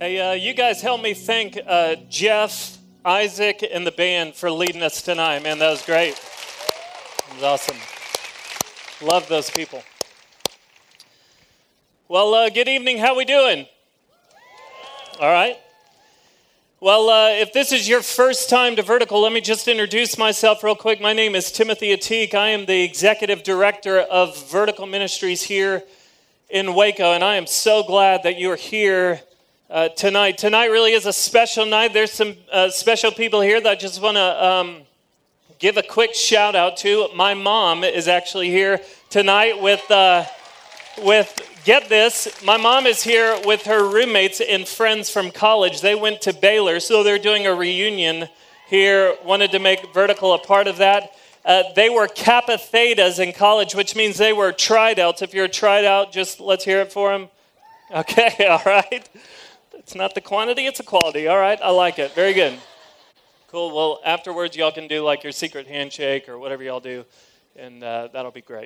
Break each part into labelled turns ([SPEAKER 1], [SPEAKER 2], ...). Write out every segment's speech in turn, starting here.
[SPEAKER 1] Hey, you guys help me thank Jeff, Isaac, and the band for leading us tonight. Man, that was great. It was awesome. Love those people. Well, good evening. How we doing? All right. Well, if this is your first time to Vertical, let me just introduce myself real quick. My name is Timothy Ateek. I am the executive director of Vertical Ministries here in Waco, and I am so glad that you are here tonight. Tonight really is a special night. There's some special people here that I just want to give a quick shout out to. My mom is actually here tonight with get this, my mom is here with her roommates and friends from college. They went to Baylor, so they're doing a reunion here. Wanted to make Vertical a part of that. They were Kappa Thetas in college, which means they were Tri-Delts. If you're a Tri-Delt, just let's hear it for them. Okay, all right. It's not the quantity, it's the quality. All right, I like it. Very good. Cool. Well, afterwards, y'all can do like your secret handshake or whatever y'all do, and that'll be great.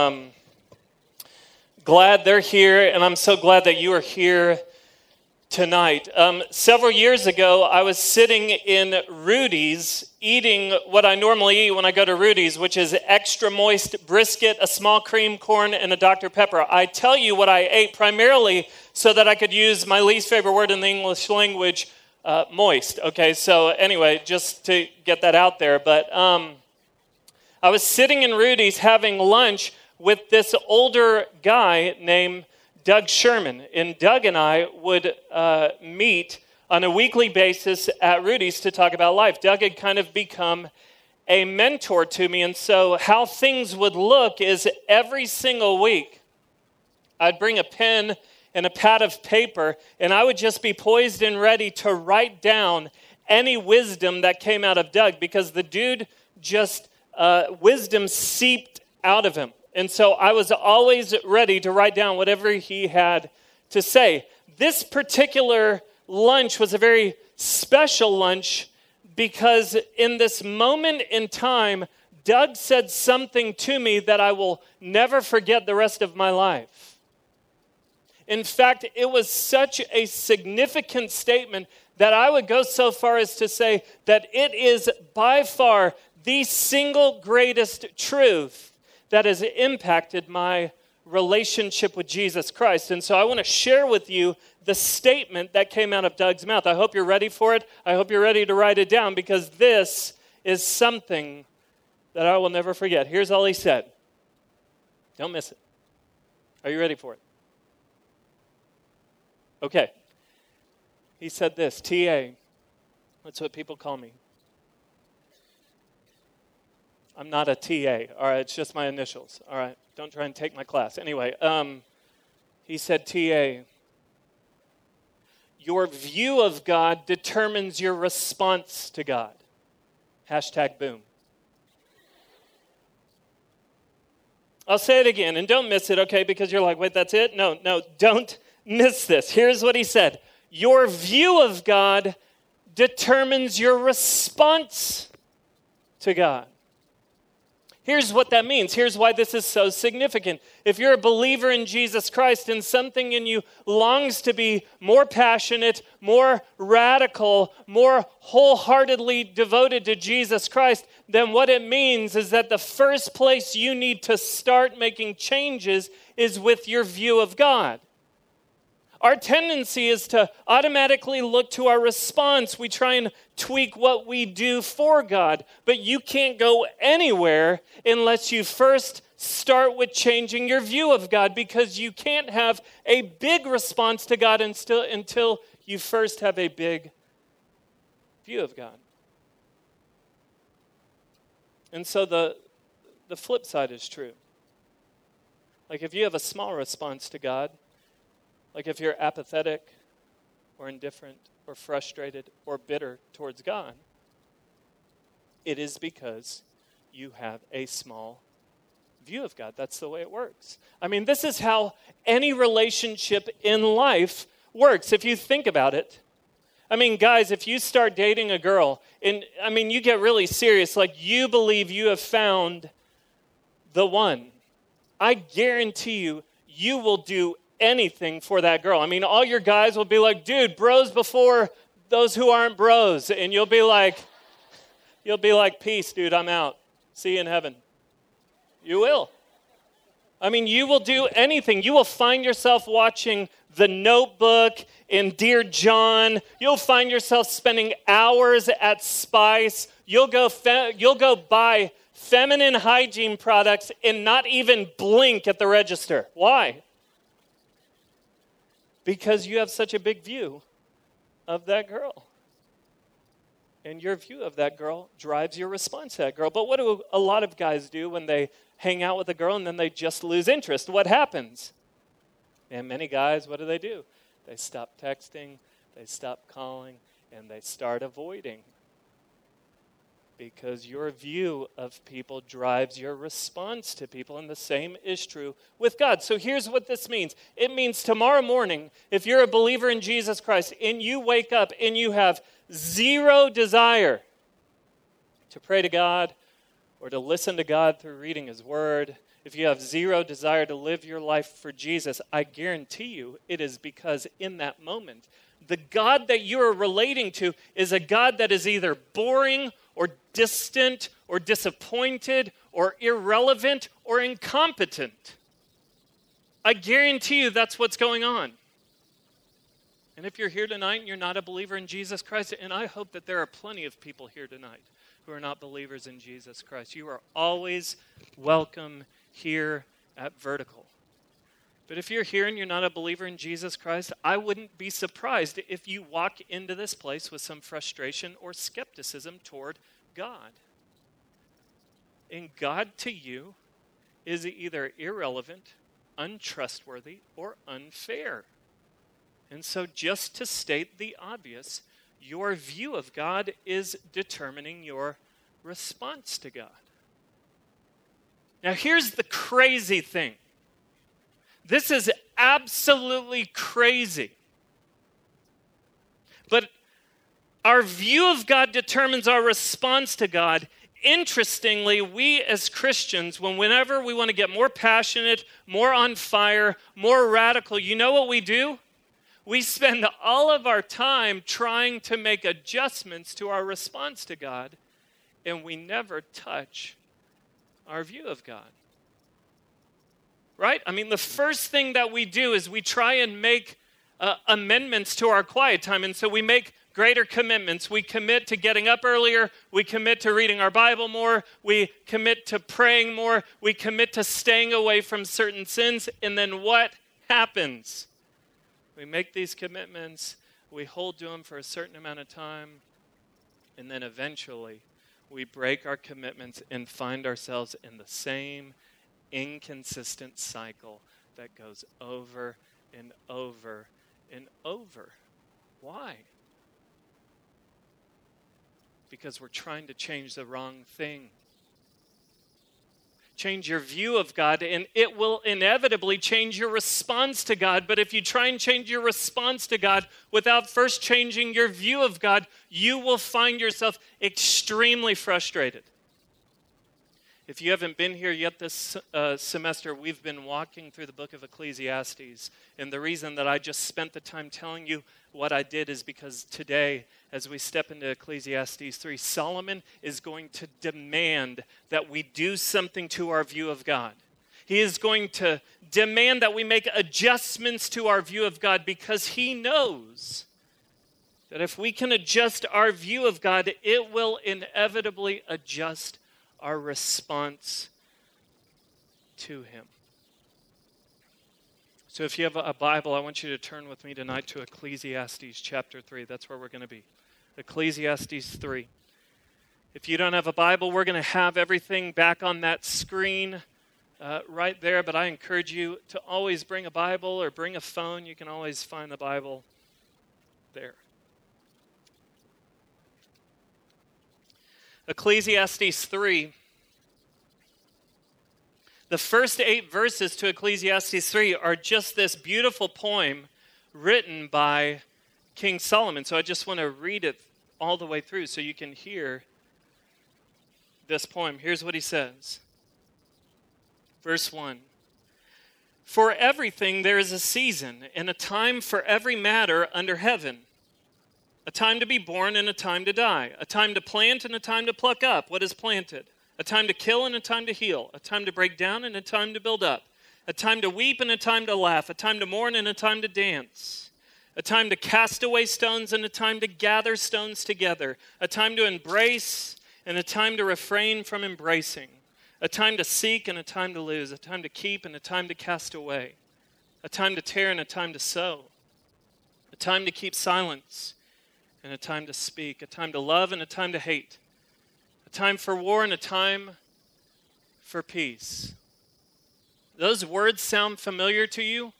[SPEAKER 1] Glad they're here, and I'm so glad that you are here tonight. Several years ago, I was sitting in Rudy's eating what I normally eat when I go to Rudy's, which is extra moist brisket, a small cream corn, and a Dr. Pepper. I tell you what I ate primarily so that I could use my least favorite word in the English language, moist. Okay, so anyway, just to get that out there. But I was sitting in Rudy's having lunch with this older guy named Doug Sherman. And Doug and I would meet on a weekly basis at Rudy's to talk about life. Doug had kind of become a mentor to me. And so how things would look is every single week, I'd bring a pen and a pad of paper, and I would just be poised and ready to write down any wisdom that came out of Doug, because the dude just, wisdom seeped out of him. And so I was always ready to write down whatever he had to say. This particular lunch was a very special lunch because in this moment in time, Doug said something to me that I will never forget the rest of my life. In fact, it was such a significant statement that I would go so far as to say that it is by far the single greatest truth that has impacted my relationship with Jesus Christ. And so I want to share with you the statement that came out of Doug's mouth. I hope you're ready for it. I hope you're ready to write it down, because this is something that I will never forget. Here's all he said. Don't miss it. Are you ready for it? Okay. He said this, TA. That's what people call me. I'm not a TA, all right? It's just my initials, all right? Don't try and take my class. Anyway, he said, TA, your view of God determines your response to God. #boom. I'll say it again, and don't miss it, okay? Because you're like, wait, that's it? No, don't miss this. Here's what he said. Your view of God determines your response to God. Here's what that means. Here's why this is so significant. If you're a believer in Jesus Christ and something in you longs to be more passionate, more radical, more wholeheartedly devoted to Jesus Christ, then what it means is that the first place you need to start making changes is with your view of God. Our tendency is to automatically look to our response. We try and tweak what we do for God. But you can't go anywhere unless you first start with changing your view of God, because you can't have a big response to God until you first have a big view of God. And so the flip side is true. Like if you have a small response to God, like if you're apathetic or indifferent or frustrated or bitter towards God, it is because you have a small view of God. That's the way it works. I mean, this is how any relationship in life works, if you think about it. I mean, guys, if you start dating a girl, and I mean, you get really serious, like you believe you have found the one. I guarantee you, you will do anything for that girl. I mean, all your guys will be like, dude, bros before those who aren't bros. And you'll be like, peace, dude, I'm out. See you in heaven. You will. I mean, you will do anything. You will find yourself watching The Notebook and Dear John. You'll find yourself spending hours at Spice. You'll go buy feminine hygiene products and not even blink at the register. Why? Because you have such a big view of that girl. And your view of that girl drives your response to that girl. But what do a lot of guys do when they hang out with a girl and then they just lose interest? What happens? And many guys, what do? They stop texting, they stop calling, and they start avoiding. Because your view of people drives your response to people, and the same is true with God. So here's what this means. It means tomorrow morning, if you're a believer in Jesus Christ, and you wake up and you have zero desire to pray to God or to listen to God through reading His Word, if you have zero desire to live your life for Jesus, I guarantee you it is because in that moment, the God that you are relating to is a God that is either boring or distant or disappointed or irrelevant or incompetent. I guarantee you that's what's going on. And if you're here tonight and you're not a believer in Jesus Christ, and I hope that there are plenty of people here tonight who are not believers in Jesus Christ, you are always welcome here at Vertical. But if you're here and you're not a believer in Jesus Christ, I wouldn't be surprised if you walk into this place with some frustration or skepticism toward God. And God to you is either irrelevant, untrustworthy, or unfair. And so just to state the obvious, your view of God is determining your response to God. Now here's the crazy thing. This is absolutely crazy. But our view of God determines our response to God. Interestingly, we as Christians, whenever we want to get more passionate, more on fire, more radical, you know what we do? We spend all of our time trying to make adjustments to our response to God, and we never touch our view of God. Right? I mean, the first thing that we do is we try and make amendments to our quiet time, and so we make greater commitments. We commit to getting up earlier. We commit to reading our Bible more. We commit to praying more. We commit to staying away from certain sins, and then what happens? We make these commitments, we hold to them for a certain amount of time, and then eventually we break our commitments and find ourselves in the same inconsistent cycle that goes over and over and over. Why? Because we're trying to change the wrong thing. Change your view of God, and it will inevitably change your response to God. But if you try and change your response to God without first changing your view of God, you will find yourself extremely frustrated. If you haven't been here yet this semester, we've been walking through the book of Ecclesiastes. And the reason that I just spent the time telling you what I did is because today, as we step into Ecclesiastes 3, Solomon is going to demand that we do something to our view of God. He is going to demand that we make adjustments to our view of God because he knows that if we can adjust our view of God, it will inevitably adjust our response to him. So if you have a Bible, I want you to turn with me tonight to Ecclesiastes chapter 3. That's where we're going to be. Ecclesiastes 3. If you don't have a Bible, we're going to have everything back on that screen right there. But I encourage you to always bring a Bible or bring a phone. You can always find the Bible there. Ecclesiastes 3. The first 8 verses to Ecclesiastes 3 are just this beautiful poem written by King Solomon. So I just want to read it all the way through so you can hear this poem. Here's what he says. Verse 1. For everything there is a season, and a time for every matter under heaven. A time to be born and a time to die. A time to plant and a time to pluck up what is planted. A time to kill and a time to heal. A time to break down and a time to build up. A time to weep and a time to laugh. A time to mourn and a time to dance. A time to cast away stones and a time to gather stones together. A time to embrace and a time to refrain from embracing. A time to seek and a time to lose. A time to keep and a time to cast away. A time to tear and a time to sow. A time to keep silence and a time to speak. A time to love and a time to hate. A time for war and a time for peace. Those words sound familiar to you?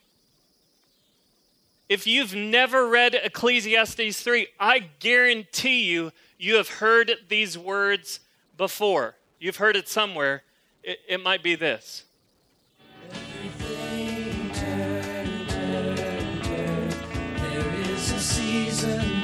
[SPEAKER 1] If you've never read Ecclesiastes 3, I guarantee you have heard these words before. You've heard it somewhere. It might be this.
[SPEAKER 2] Everything turn. There is a season,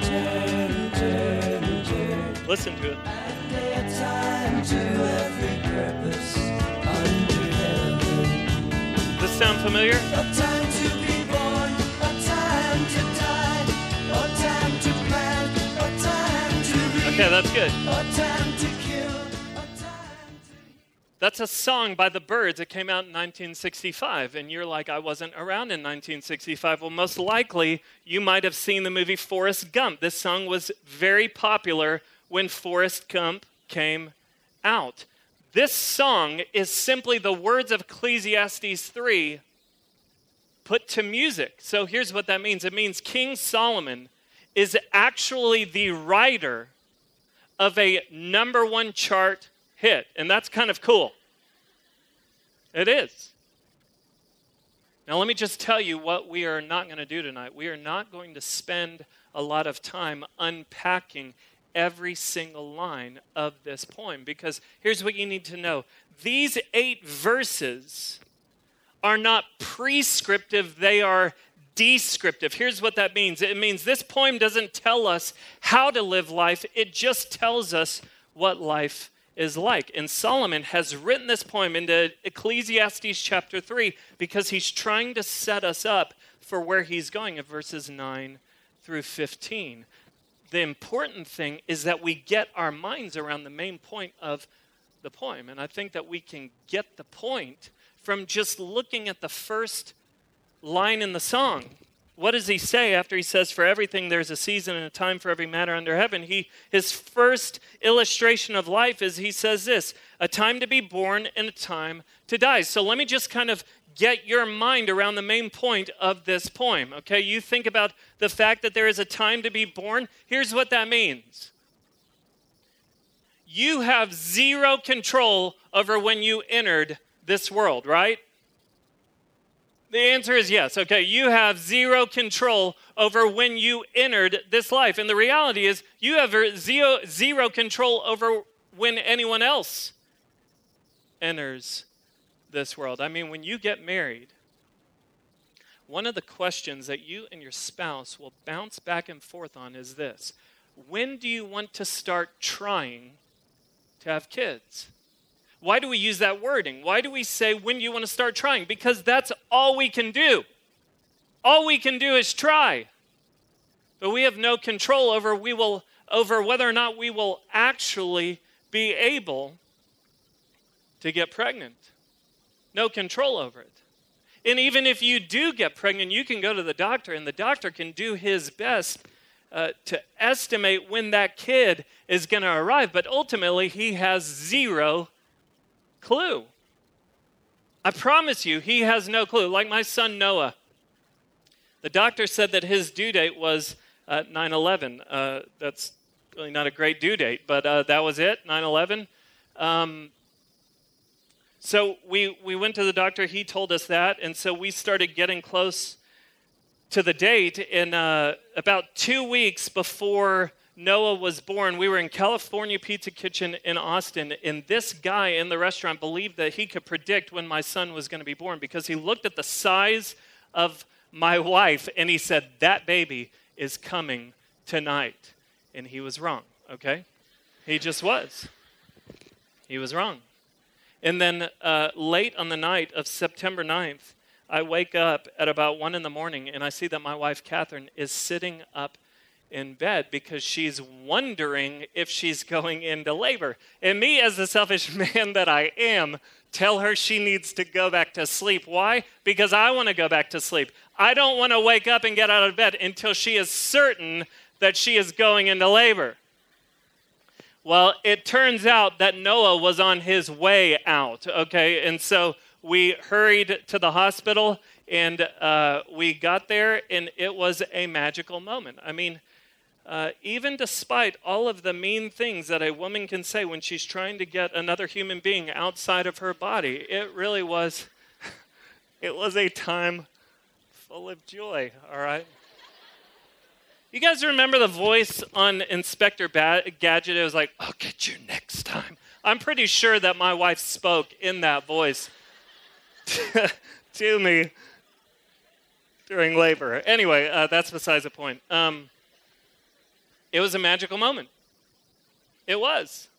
[SPEAKER 2] turn.
[SPEAKER 1] Listen to it.
[SPEAKER 2] And a time to every purpose under heaven.
[SPEAKER 1] Does this sound familiar?
[SPEAKER 2] A time to be born, a time to die, a time to plant, a time to reap.
[SPEAKER 1] Okay, that's good.
[SPEAKER 2] A time to kill, a time to...
[SPEAKER 1] That's a song by the Byrds. It came out in 1965. And you're like, I wasn't around in 1965. Well, most likely, you might have seen the movie Forrest Gump. This song was very popular when Forrest Gump came out. This song is simply the words of Ecclesiastes 3 put to music. So here's what that means. It means King Solomon is actually the writer of a number one chart hit. And that's kind of cool. It is. Now let me just tell you what we are not going to do tonight. We are not going to spend a lot of time unpacking every single line of this poem, because here's what you need to know. These 8 verses are not prescriptive, they are descriptive. Here's what that means. It means this poem doesn't tell us how to live life, it just tells us what life is like. And Solomon has written this poem into Ecclesiastes chapter 3 because he's trying to set us up for where he's going in verses 9 through 15. The important thing is that we get our minds around the main point of the poem. And I think that we can get the point from just looking at the first line in the song. What does he say after he says, for everything there's a season and a time for every matter under heaven? His first illustration of life is he says this, a time to be born and a time to die. So let me just kind of get your mind around the main point of this poem, okay? You think about the fact that there is a time to be born. Here's what that means. You have zero control over when you entered this world, right? The answer is yes, okay? You have zero control over when you entered this life. And the reality is you have zero control over when anyone else enters this world. I mean, when you get married, one of the questions that you and your spouse will bounce back and forth on is this. When do you want to start trying to have kids? Why do we use that wording? Why do we say, when do you want to start trying? Because that's all we can do. All we can do is try. But we have no control over whether or not we will actually be able to get pregnant. No control over it. And even if you do get pregnant, you can go to the doctor, and the doctor can do his best to estimate when that kid is going to arrive. But ultimately, he has zero clue. I promise you, he has no clue. Like my son Noah. The doctor said that his due date was 9/11. That's really not a great due date, but that was it, 9/11. So we went to the doctor, he told us that, and so we started getting close to the date. And about 2 weeks before Noah was born, we were in California Pizza Kitchen in Austin, and this guy in the restaurant believed that he could predict when my son was going to be born because he looked at the size of my wife, and he said, that baby is coming tonight. And he was wrong, okay? He just was. He was wrong. And then late on the night of September 9th, I wake up at about 1 in the morning and I see that my wife, Catherine, is sitting up in bed because she's wondering if she's going into labor. And me, as the selfish man that I am, tell her she needs to go back to sleep. Why? Because I want to go back to sleep. I don't want to wake up and get out of bed until she is certain that she is going into labor. Well, it turns out that Noah was on his way out, okay? And so we hurried to the hospital, and we got there, and it was a magical moment. I mean, even despite all of the mean things that a woman can say when she's trying to get another human being outside of her body, it really was, it was a time full of joy, all right? You guys remember the voice on Inspector Gadget? It was like, I'll get you next time. I'm pretty sure that my wife spoke in that voice to me during labor. Anyway, that's besides the point. It was a magical moment. It was.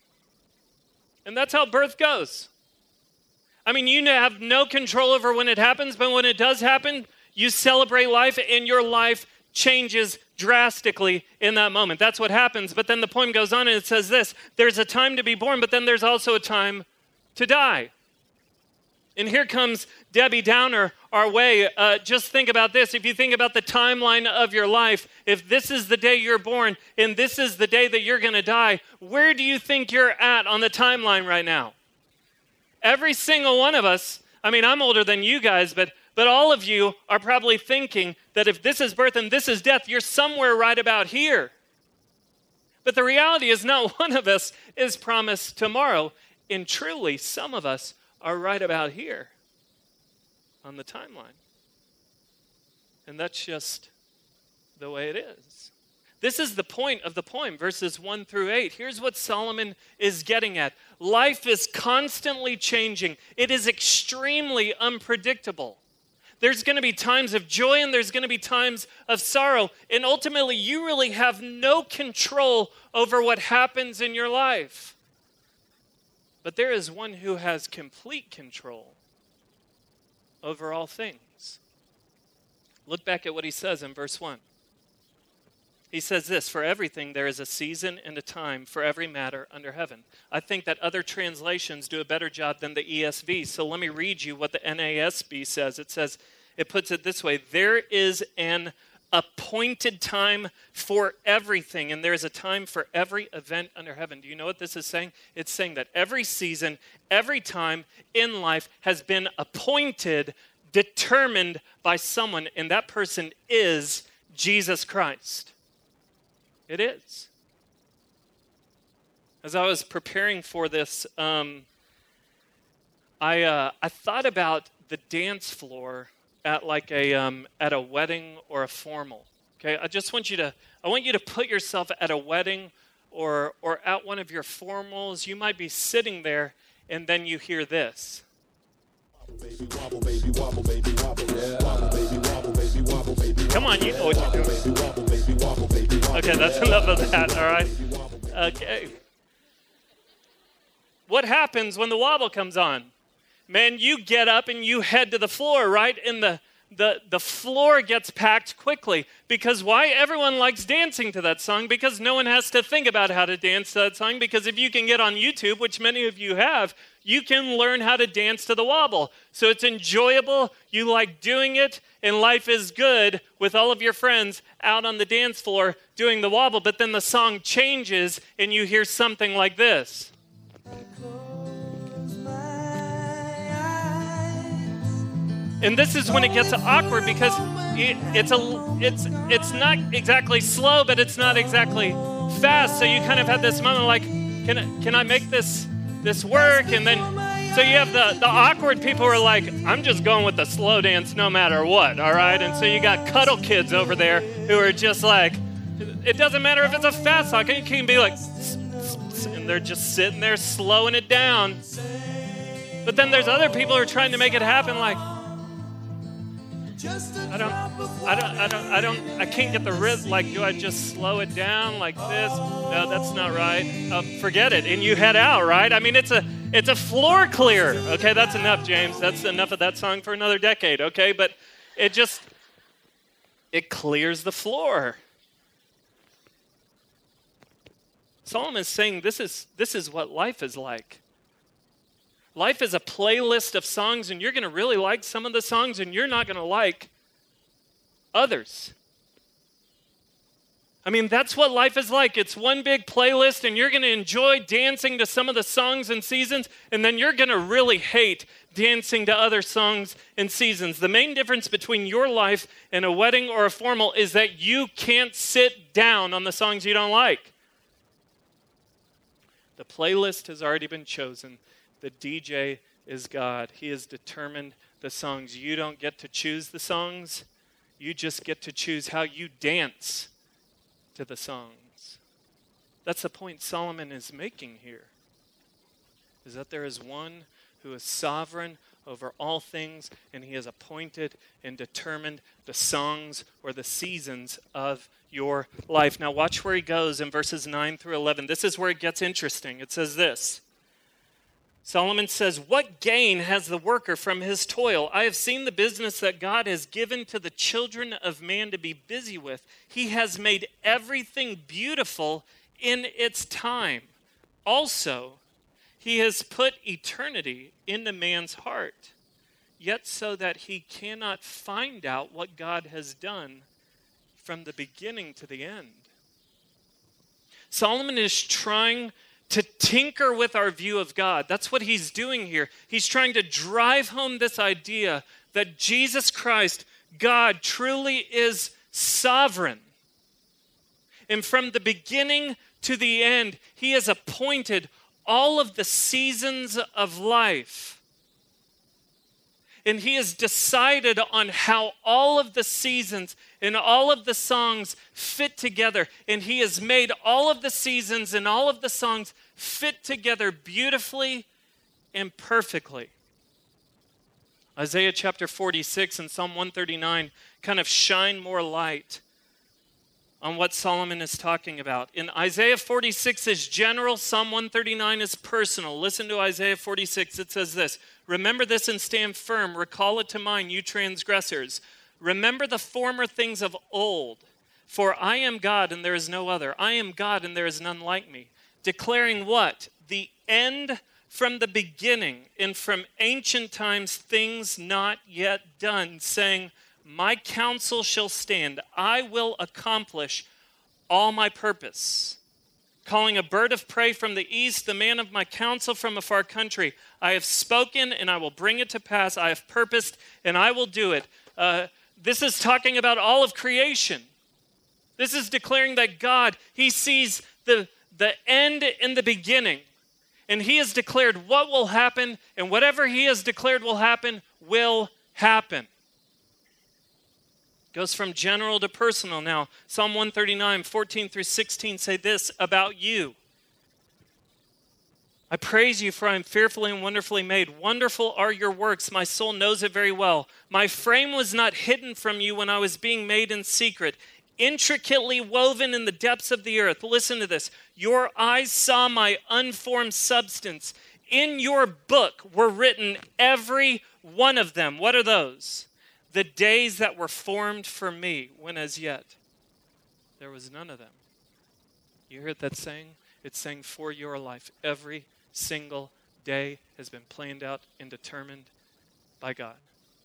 [SPEAKER 1] And that's how birth goes. I mean, you have no control over when it happens, but when it does happen, you celebrate life, and your life changes drastically in that moment. That's what happens. But then the poem goes on and it says this: there's a time to be born, but then there's also a time to die. And here comes Debbie Downer our way. Just think about this. If you think about the timeline of your life, if this is the day you're born and this is the day that you're going to die, where do you think you're at on the timeline right now? Every single one of us, I mean, I'm older than you guys, but all of you are probably thinking that if this is birth and this is death, you're somewhere right about here. But the reality is not one of us is promised tomorrow. And truly, some of us are right about here on the timeline. And that's just the way it is. This is the point of the poem, verses 1 through 8. Here's what Solomon is getting at. Life is constantly changing. It is extremely unpredictable. There's going to be times of joy and there's going to be times of sorrow. And ultimately, you really have no control over what happens in your life. But there is one who has complete control over all things. Look back at what he says in verse 1. He says this: for everything there is a season and a time for every matter under heaven. I think that other translations do a better job than the ESV. So let me read you what the NASB says. It puts it this way: there is an appointed time for everything, and there's a time for every event under heaven. Do you know what this is saying? It's saying that every season, every time in life has been appointed, determined by someone, and that person is Jesus Christ. It is. As I was preparing for this, I thought about the dance floor at like at a wedding or a formal. Okay, I want you to put yourself at a wedding or at one of your formals. You might be sitting there, and then you hear this. Come on, you know what you're doing. Okay, that's enough of that, all right? Okay. What happens when the wobble comes on? Man, you get up and you head to the floor, right? And the floor gets packed quickly. Because why? Everyone likes dancing to that song, because no one has to think about how to dance to that song. Because if you can get on YouTube, which many of you have, you can learn how to dance to the wobble. So it's enjoyable, you like doing it, and life is good with all of your friends out on the dance floor doing the wobble. But then the song changes and you hear something like this. And this is when it gets awkward, because it's not exactly slow, but it's not exactly fast. So you kind of have this moment like, can I make this work? And then so you have the awkward people who are like, I'm just going with the slow dance no matter what, all right? And so you got cuddle kids over there who are just like, it doesn't matter if it's a fast song. You can be like, and they're just sitting there slowing it down. But then there's other people who are trying to make it happen like, I can't get the rhythm. Like, do I just slow it down like this? No, that's not right. Forget it. And you head out, right? I mean, it's It's a floor clearer. Okay, that's enough, James. That's enough of that song for another decade, okay? But it clears the floor. Solomon is saying this is what life is like. Life is a playlist of songs, and you're going to really like some of the songs, and you're not going to like others. I mean, that's what life is like. It's one big playlist, and you're going to enjoy dancing to some of the songs and seasons, and then you're going to really hate dancing to other songs and seasons. The main difference between your life and a wedding or a formal is that you can't sit down on the songs you don't like. The playlist has already been chosen. The DJ is God. He has determined the songs. You don't get to choose the songs. You just get to choose how you dance to the songs. That's the point Solomon is making here, is that there is one who is sovereign over all things, and he has appointed and determined the songs or the seasons of your life. Now watch where he goes in verses 9 through 11. This is where it gets interesting. It says this. Solomon says, "What gain has the worker from his toil? I have seen the business that God has given to the children of man to be busy with. He has made everything beautiful in its time. Also, he has put eternity into man's heart, yet so that he cannot find out what God has done from the beginning to the end." Solomon is trying to tinker with our view of God. That's what he's doing here. He's trying to drive home this idea that Jesus Christ, God, truly is sovereign. And from the beginning to the end, he has appointed all of the seasons of life. And he has decided on how all of the seasons and all of the songs fit together. And he has made all of the seasons and all of the songs fit together beautifully and perfectly. Isaiah chapter 46 and Psalm 139 kind of shine more light on what Solomon is talking about. In Isaiah 46 is general, Psalm 139 is personal. Listen to Isaiah 46. It says this, "Remember this and stand firm. Recall it to mind, you transgressors. Remember the former things of old. For I am God and there is no other. I am God and there is none like me." Declaring what? The end from the beginning and from ancient times things not yet done, saying, "My counsel shall stand. I will accomplish all my purpose." Calling a bird of prey from the east, the man of my counsel from a far country. I have spoken and I will bring it to pass. I have purposed and I will do it. This is talking about all of creation. This is declaring that God, he sees the end and the beginning. And he has declared what will happen, and whatever he has declared will happen. Goes from general to personal now. Psalm 139, 14 through 16 say this about you. "I praise you, for I am fearfully and wonderfully made. Wonderful are your works. My soul knows it very well. My frame was not hidden from you when I was being made in secret, intricately woven in the depths of the earth." Listen to this. "Your eyes saw my unformed substance. In your book were written every one of them." What are those? "The days that were formed for me, when as yet there was none of them." You heard that saying? It's saying for your life, every single day has been planned out and determined by God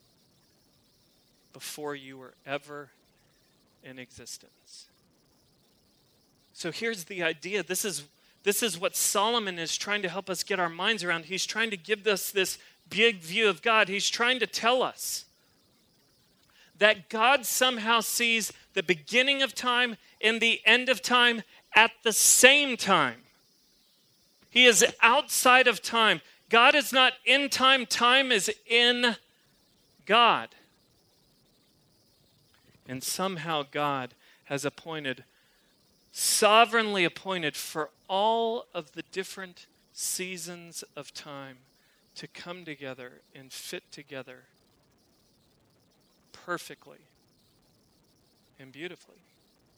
[SPEAKER 1] before you were ever in existence. So here's the idea. This is what Solomon is trying to help us get our minds around. He's trying to give us this big view of God. He's trying to tell us that God somehow sees the beginning of time and the end of time at the same time. He is outside of time. God is not in time. Time is in God. And somehow God has sovereignly appointed for all of the different seasons of time to come together and fit together perfectly and beautifully.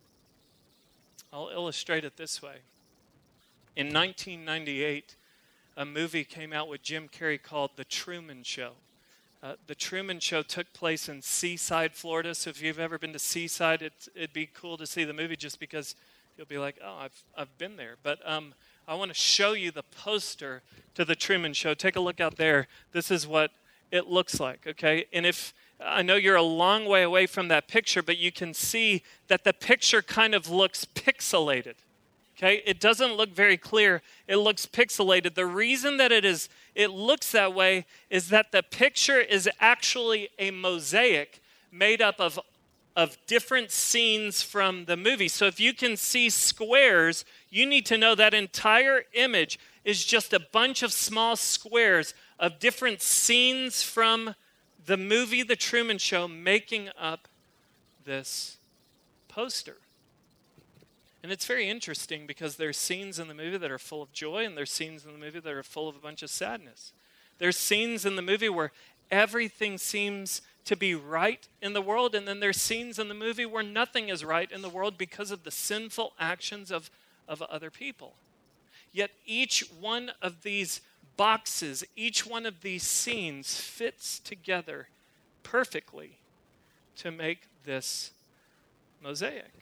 [SPEAKER 1] I'll illustrate it this way. In 1998, a movie came out with Jim Carrey called The Truman Show. The Truman Show took place in Seaside, Florida. So if you've ever been to Seaside, it'd be cool to see the movie just because you'll be like, oh, I've been there. But I want to show you the poster to The Truman Show. Take a look out there. This is what it looks like, okay? And if I know you're a long way away from that picture, but you can see that the picture kind of looks pixelated. Okay, it doesn't look very clear. It looks pixelated. The reason that it looks that way is that the picture is actually a mosaic made up of different scenes from the movie. So if you can see squares, you need to know that entire image is just a bunch of small squares of different scenes from the movie The Truman Show making up this poster. And it's very interesting because there's scenes in the movie that are full of joy, and there's scenes in the movie that are full of a bunch of sadness. There's scenes in the movie where everything seems to be right in the world, and then there's scenes in the movie where nothing is right in the world because of the sinful actions of other people. Yet each one of these boxes, each one of these scenes fits together perfectly to make this mosaic.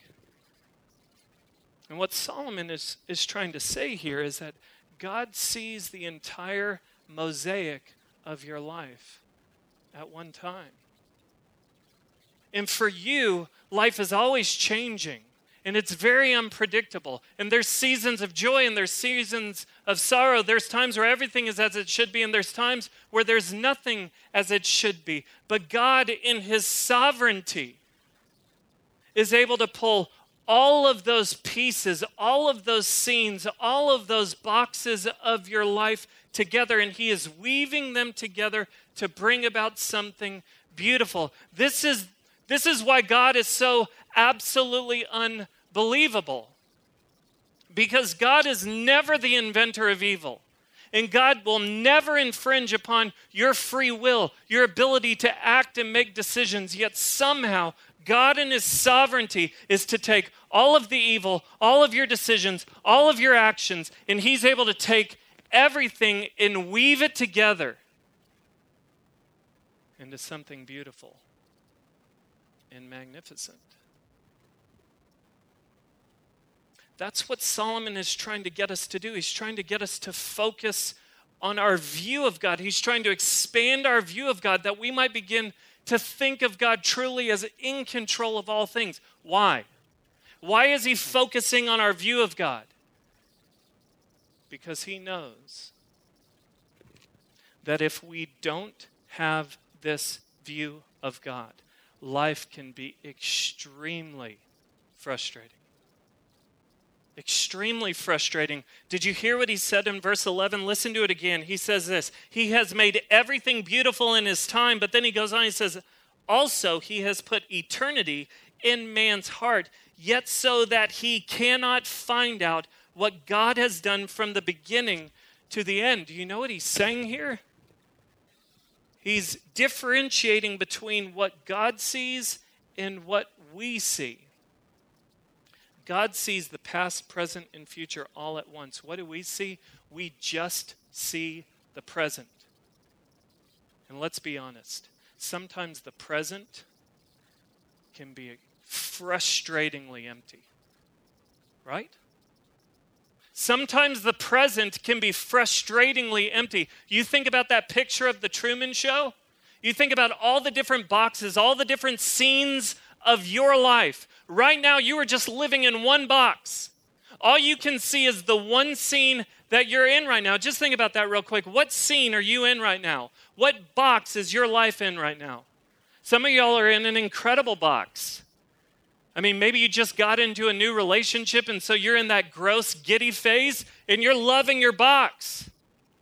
[SPEAKER 1] And what Solomon is trying to say here is that God sees the entire mosaic of your life at one time. And for you, life is always changing, and it's very unpredictable. And there's seasons of joy, and there's seasons of sorrow. There's times where everything is as it should be, and there's times where there's nothing as it should be. But God, in His sovereignty, is able to pull all of those pieces, all of those scenes, all of those boxes of your life together, and He is weaving them together to bring about something beautiful. This is why God is so absolutely unbelievable. Because God is never the inventor of evil. And God will never infringe upon your free will, your ability to act and make decisions. Yet somehow, God in His sovereignty is to take all of the evil, all of your decisions, all of your actions, and He's able to take everything and weave it together into something beautiful and magnificent. That's what Solomon is trying to get us to do. He's trying to get us to focus on our view of God. He's trying to expand our view of God that we might begin to think of God truly as in control of all things. Why? Why is He focusing on our view of God? Because He knows that if we don't have this view of God, life can be extremely frustrating. Extremely frustrating. Did you hear what He said in verse 11? Listen to it again. He says this: He has made everything beautiful in His time. But then He goes on, He says, also He has put eternity in man's heart, yet so that he cannot find out what God has done from the beginning to the end. Do you know what He's saying here? He's differentiating between what God sees and what we see. God sees the past, present, and future all at once. What do we see? We just see the present. And let's be honest, sometimes the present can be frustratingly empty, right? Sometimes the present can be frustratingly empty. You think about that picture of the Truman Show? You think about all the different boxes, all the different scenes of your life. Right now, you are just living in one box. All you can see is the one scene that you're in right now. Just think about that real quick. What scene are you in right now? What box is your life in right now? Some of y'all are in an incredible box. I mean, maybe you just got into a new relationship, and so you're in that gross, giddy phase, and you're loving your box.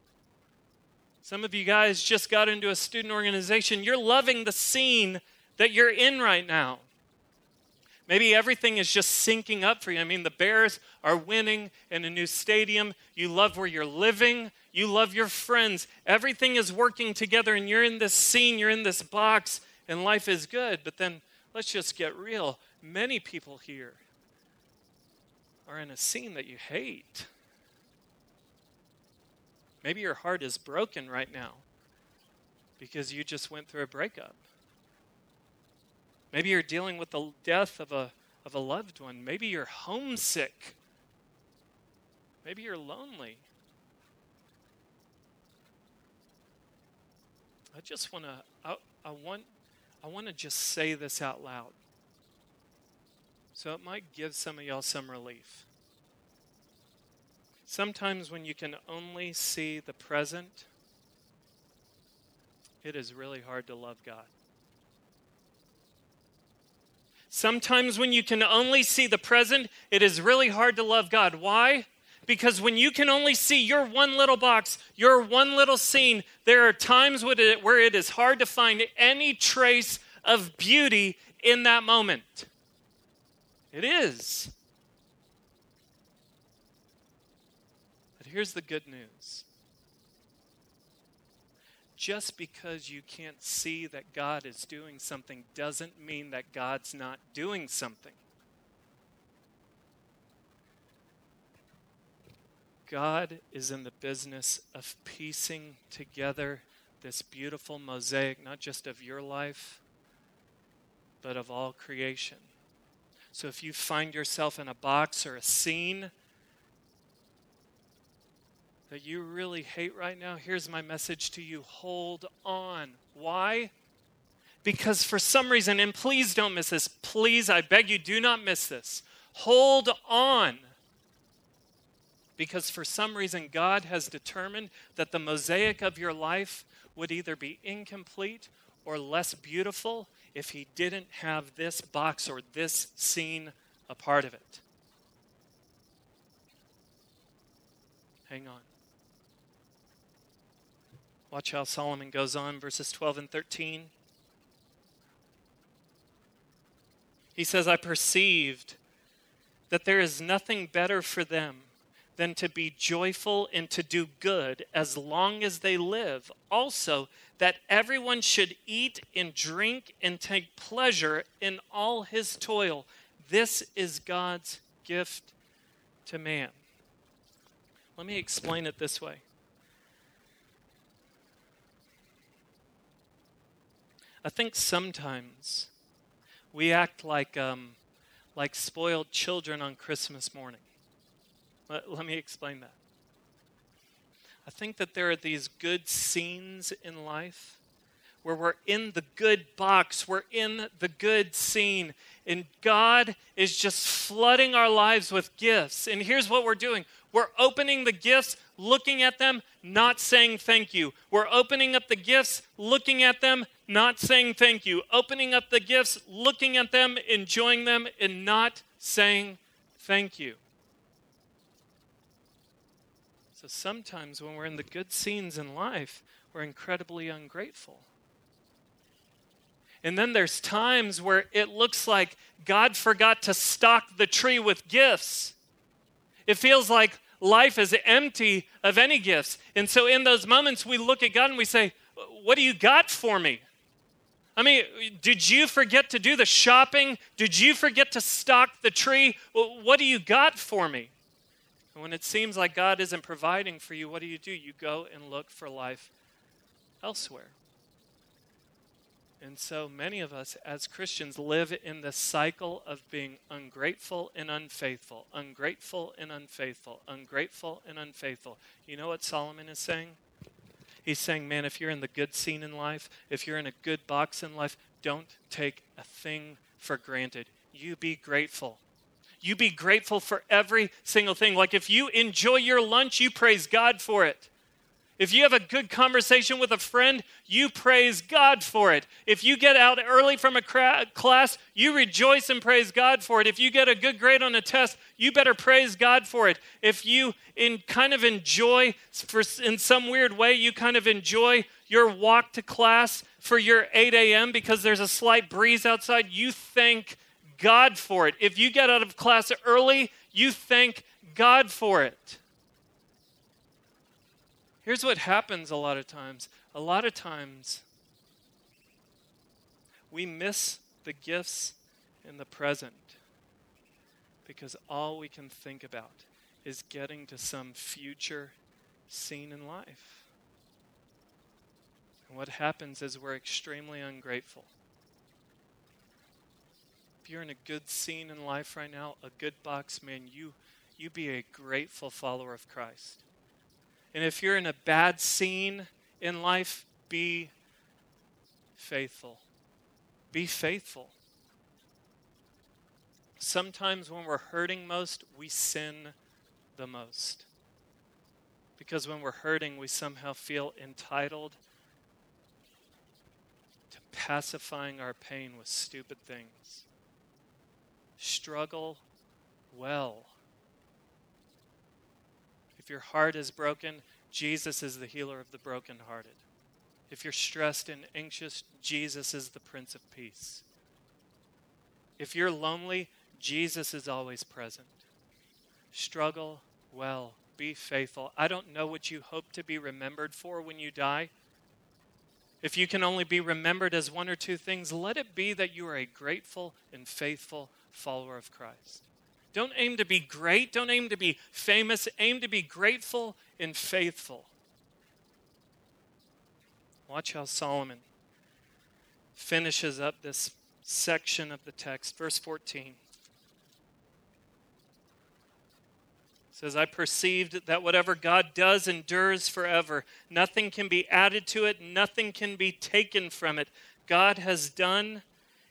[SPEAKER 1] Some of you guys just got into a student organization. You're loving the scene that you're in right now. Maybe everything is just syncing up for you. I mean, the Bears are winning in a new stadium. You love where you're living. You love your friends. Everything is working together, and you're in this scene, you're in this box, and life is good. But then let's just get real. Many people here are in a scene that you hate. Maybe your heart is broken right now because you just went through a breakup. Maybe you're dealing with the death of a loved one. Maybe you're homesick. Maybe you're lonely. I want to just say this out loud. So it might give some of y'all some relief. Sometimes when you can only see the present, it is really hard to love God. Sometimes when you can only see the present, it is really hard to love God. Why? Because when you can only see your one little box, your one little scene, there are times where it is hard to find any trace of beauty in that moment. It is. But here's the good news. Just because you can't see that God is doing something doesn't mean that God's not doing something. God is in the business of piecing together this beautiful mosaic, not just of your life, but of all creation. So if you find yourself in a box or a scene that you really hate right now, here's my message to you. Hold on. Why? Because for some reason, and please don't miss this, please, I beg you, do not miss this. Hold on. Because for some reason, God has determined that the mosaic of your life would either be incomplete or less beautiful if he didn't have this box or this scene a part of it. Hang on. Watch how Solomon goes on, verses 12 and 13. He says, I perceived that there is nothing better for them than to be joyful and to do good as long as they live. Also, that everyone should eat and drink and take pleasure in all his toil. This is God's gift to man. Let me explain it this way. I think sometimes we act like spoiled children on Christmas morning. Let me explain that. I think that there are these good scenes in life where we're in the good box, we're in the good scene, and God is just flooding our lives with gifts. And here's what we're doing. We're opening the gifts, looking at them, not saying thank you. We're opening up the gifts, looking at them, not saying thank you. Opening up the gifts, looking at them, enjoying them, and not saying thank you. So sometimes when we're in the good scenes in life, we're incredibly ungrateful. And then there's times where it looks like God forgot to stock the tree with gifts. It feels like life is empty of any gifts. And so in those moments, we look at God and we say, what do you got for me? I mean, did you forget to do the shopping? Did you forget to stock the tree? What do you got for me? And when it seems like God isn't providing for you, what do? You go and look for life elsewhere. And so many of us as Christians live in the cycle of being ungrateful and unfaithful, ungrateful and unfaithful, ungrateful and unfaithful. You know what Solomon is saying? He's saying, man, if you're in the good scene in life, if you're in a good box in life, don't take a thing for granted. You be grateful. You be grateful for every single thing. Like if you enjoy your lunch, you praise God for it. If you have a good conversation with a friend, you praise God for it. If you get out early from a class, you rejoice and praise God for it. If you get a good grade on a test, you better praise God for it. If you enjoy, in some weird way, you kind of enjoy your walk to class for your 8 a.m. because there's a slight breeze outside, you thank God for it. If you get out of class early, you thank God for it. Here's what happens a lot of times. A lot of times, we miss the gifts in the present because all we can think about is getting to some future scene in life. And what happens is we're extremely ungrateful. If you're in a good scene in life right now, a good box, man, you be a grateful follower of Christ. And if you're in a bad scene in life, be faithful. Be faithful. Sometimes when we're hurting most, we sin the most. Because when we're hurting, we somehow feel entitled to pacifying our pain with stupid things. Struggle well. If your heart is broken, Jesus is the healer of the brokenhearted. If you're stressed and anxious, Jesus is the Prince of Peace. If you're lonely, Jesus is always present. Struggle well. Be faithful. I don't know what you hope to be remembered for when you die. If you can only be remembered as one or two things, let it be that you are a grateful and faithful follower of Christ. Don't aim to be great. Don't aim to be famous. Aim to be grateful and faithful. Watch how Solomon finishes up this section of the text. Verse 14 says, I perceived that whatever God does endures forever. Nothing can be added to it. Nothing can be taken from it. God has done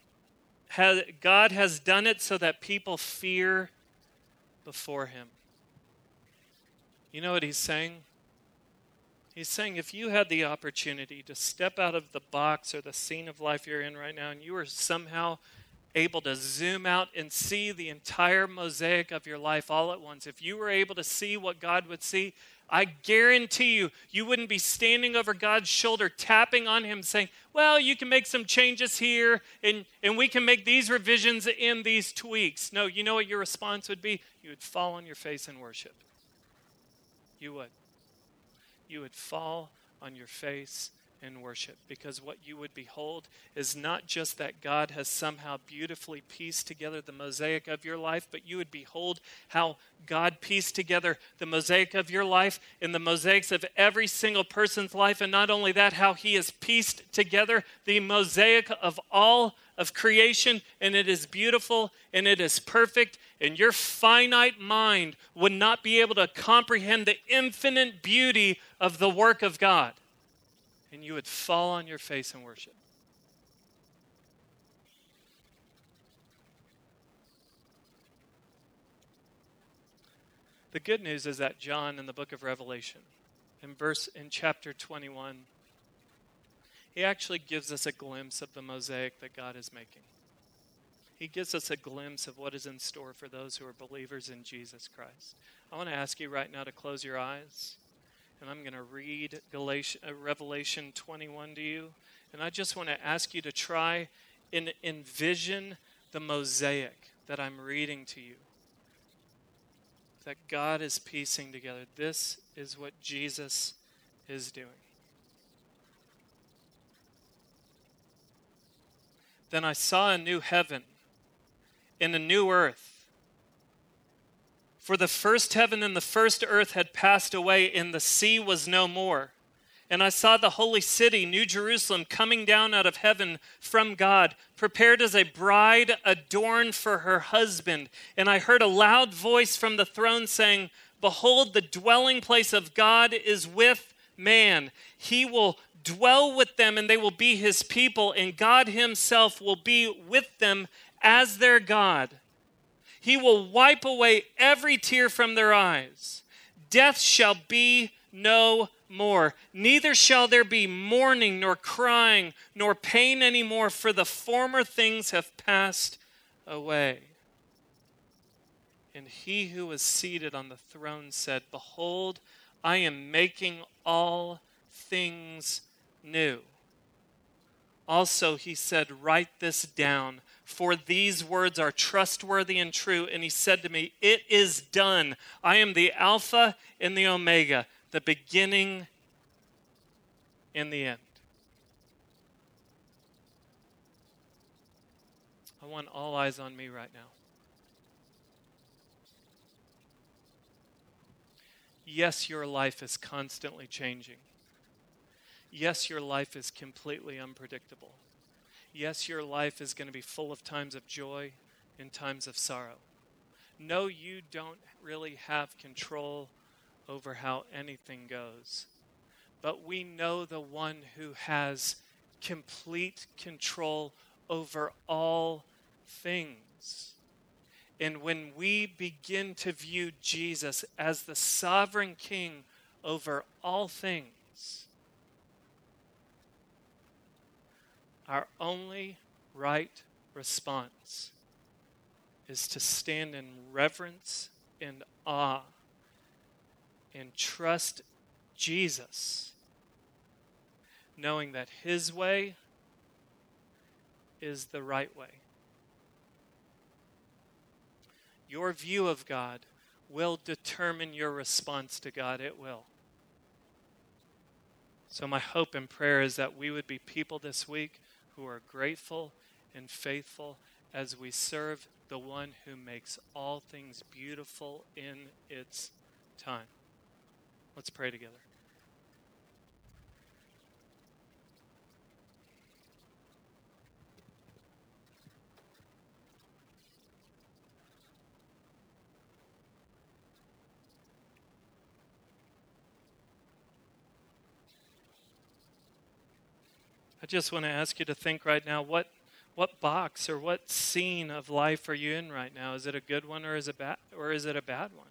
[SPEAKER 1] it so that people fear before him. You know what he's saying? He's saying if you had the opportunity to step out of the box or the scene of life you're in right now, and you were somehow able to zoom out and see the entire mosaic of your life all at once, if you were able to see what God would see, I guarantee you, you wouldn't be standing over God's shoulder, tapping on him, saying, well, you can make some changes here, and we can make these revisions and these tweaks. No, you know what your response would be? You would fall on your face in worship. You would. You would fall on your face in worship, because what you would behold is not just that God has somehow beautifully pieced together the mosaic of your life, but you would behold how God pieced together the mosaic of your life and the mosaics of every single person's life, and not only that, how he has pieced together the mosaic of all of creation, and it is beautiful and it is perfect, and your finite mind would not be able to comprehend the infinite beauty of the work of God. And you would fall on your face in worship. The good news is that John in the book of Revelation, in chapter 21, he actually gives us a glimpse of the mosaic that God is making. He gives us a glimpse of what is in store for those who are believers in Jesus Christ. I want to ask you right now to close your eyes. And I'm going to read Revelation 21 to you. And I just want to ask you to try and envision the mosaic that I'm reading to you, that God is piecing together. This is what Jesus is doing. Then I saw a new heaven and a new earth. For the first heaven and the first earth had passed away, and the sea was no more. And I saw the holy city, New Jerusalem, coming down out of heaven from God, prepared as a bride adorned for her husband. And I heard a loud voice from the throne saying, behold, the dwelling place of God is with man. He will dwell with them, and they will be his people, and God himself will be with them as their God. He will wipe away every tear from their eyes. Death shall be no more. Neither shall there be mourning, nor crying, nor pain anymore, for the former things have passed away. And he who was seated on the throne said, behold, I am making all things new. Also, he said, write this down, for these words are trustworthy and true. And he said to me, it is done. I am the Alpha and the Omega, the beginning and the end. I want all eyes on me right now. Yes, your life is constantly changing. Yes, your life is completely unpredictable. Yes, your life is going to be full of times of joy and times of sorrow. No, you don't really have control over how anything goes. But we know the one who has complete control over all things. And when we begin to view Jesus as the sovereign king over all things, our only right response is to stand in reverence and awe and trust Jesus, knowing that his way is the right way. Your view of God will determine your response to God. It will. So my hope and prayer is that we would be people this week who are grateful and faithful as we serve the one who makes all things beautiful in its time. Let's pray together. I just want to ask you to think right now, what box or what scene of life are you in right now? Is it a good one or is it a bad one?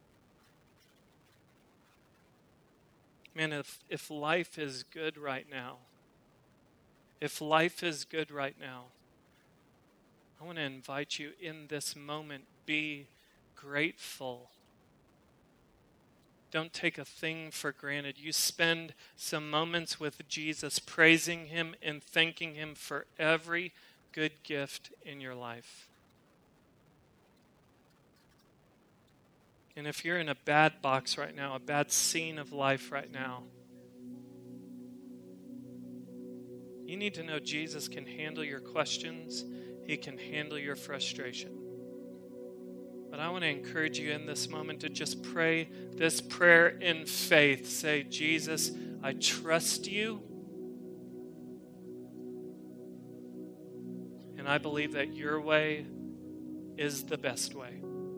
[SPEAKER 1] Man, if life is good right now, I want to invite you in this moment, be grateful. Don't take a thing for granted. You spend some moments with Jesus, praising him and thanking him for every good gift in your life. And if you're in a bad box right now, a bad scene of life right now, you need to know Jesus can handle your questions. He can handle your frustration. But I want to encourage you in this moment to just pray this prayer in faith. Say, Jesus, I trust you. And I believe that your way is the best way.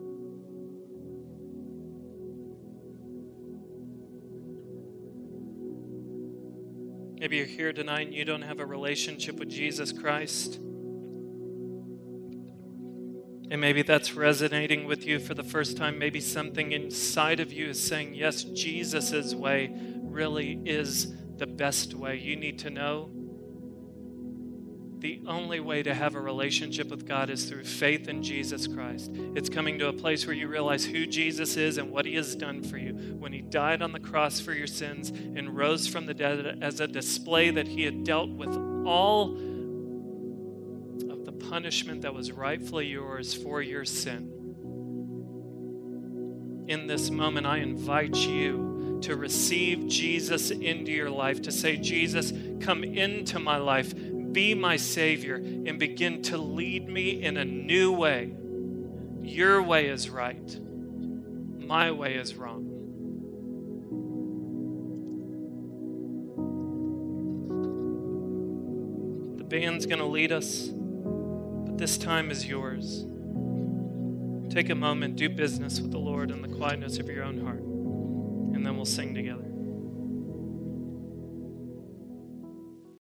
[SPEAKER 1] Maybe you're here tonight and you don't have a relationship with Jesus Christ. And maybe that's resonating with you for the first time. Maybe something inside of you is saying, yes, Jesus' way really is the best way. You need to know the only way to have a relationship with God is through faith in Jesus Christ. It's coming to a place where you realize who Jesus is and what he has done for you. When he died on the cross for your sins and rose from the dead as a display that he had dealt with all punishment that was rightfully yours for your sin. In this moment, I invite you to receive Jesus into your life, to say, Jesus, come into my life, be my Savior, and begin to lead me in a new way. Your way is right. My way is wrong. The band's going to lead us. This time is yours. Take a moment, do business with the Lord in the quietness of your own heart, and then we'll sing together.